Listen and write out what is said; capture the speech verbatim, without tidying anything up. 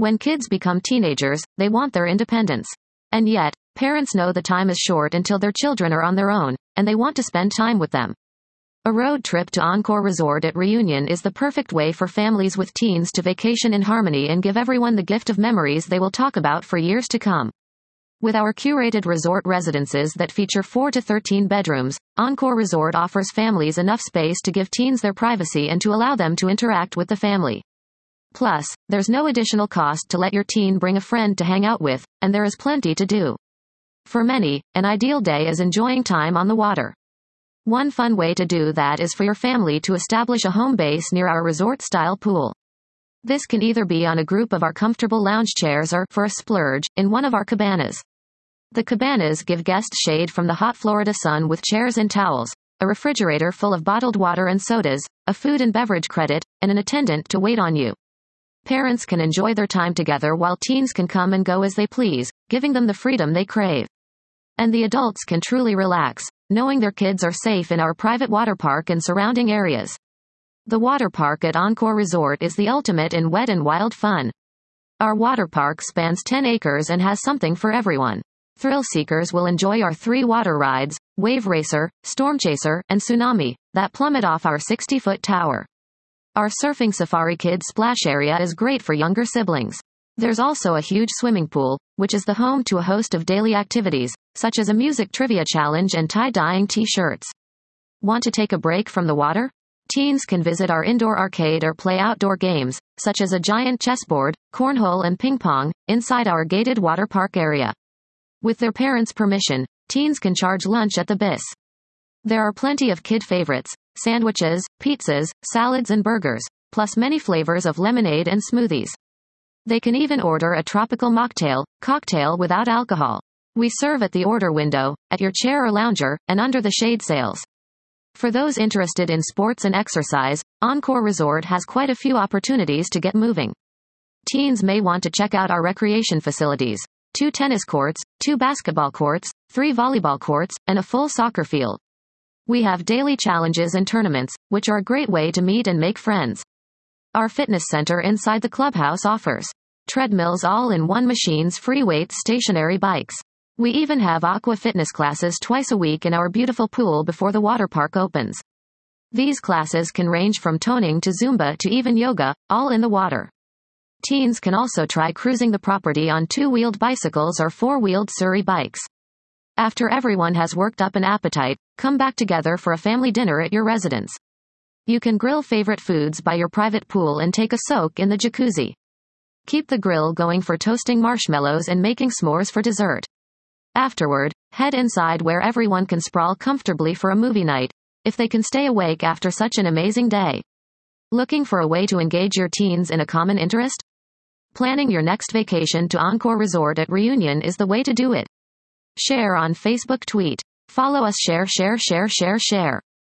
When kids become teenagers, they want their independence. And yet, parents know the time is short until their children are on their own, and they want to spend time with them. A road trip to Encore Resort at Reunion is the perfect way for families with teens to vacation in harmony and give everyone the gift of memories they will talk about for years to come. With our curated resort residences that feature four to thirteen bedrooms, Encore Resort offers families enough space to give teens their privacy and to allow them to interact with the family. Plus, there's no additional cost to let your teen bring a friend to hang out with, and there is plenty to do. For many, an ideal day is enjoying time on the water. One fun way to do that is for your family to establish a home base near our resort-style pool. This can either be on a group of our comfortable lounge chairs or, for a splurge, in one of our cabanas. The cabanas give guests shade from the hot Florida sun with chairs and towels, a refrigerator full of bottled water and sodas, a food and beverage credit, and an attendant to wait on you. Parents can enjoy their time together while teens can come and go as they please, giving them the freedom they crave. And the adults can truly relax, knowing their kids are safe in our private water park and surrounding areas. The water park at Encore Resort is the ultimate in wet and wild fun. Our water park spans ten acres and has something for everyone. Thrill seekers will enjoy our three water rides, Wave Racer, Storm Chaser, and Tsunami, that plummet off our sixty-foot tower. Our surfing safari kids splash area is great for younger siblings. There's also a huge swimming pool, which is the home to a host of daily activities, such as a music trivia challenge and tie-dyeing t-shirts. Want to take a break from the water? Teens can visit our indoor arcade or play outdoor games, such as a giant chessboard, cornhole and ping pong, inside our gated water park area. With their parents' permission, teens can charge lunch at the B I S. There are plenty of kid favorites, sandwiches, pizzas, salads and burgers, plus many flavors of lemonade and smoothies. They can even order a tropical mocktail, cocktail without alcohol. We serve at the order window, at your chair or lounger, and under the shade sails. For those interested in sports and exercise, Encore Resort has quite a few opportunities to get moving. Teens may want to check out our recreation facilities. Two tennis courts, two basketball courts, three volleyball courts, and a full soccer field. We have daily challenges and tournaments, which are a great way to meet and make friends. Our fitness center inside the clubhouse offers treadmills, all-in-one machines, free weights, stationary bikes. We even have aqua fitness classes twice a week in our beautiful pool before the water park opens. These classes can range from toning to Zumba to even yoga, all in the water. Teens can also try cruising the property on two-wheeled bicycles or four-wheeled Surrey bikes. After everyone has worked up an appetite, come back together for a family dinner at your residence. You can grill favorite foods by your private pool and take a soak in the jacuzzi. Keep the grill going for toasting marshmallows and making s'mores for dessert. Afterward, head inside where everyone can sprawl comfortably for a movie night, if they can stay awake after such an amazing day. Looking for a way to engage your teens in a common interest? Planning your next vacation to Encore Resort at Reunion is the way to do it. Share on Facebook, tweet. Follow us, share, share, share, share, share.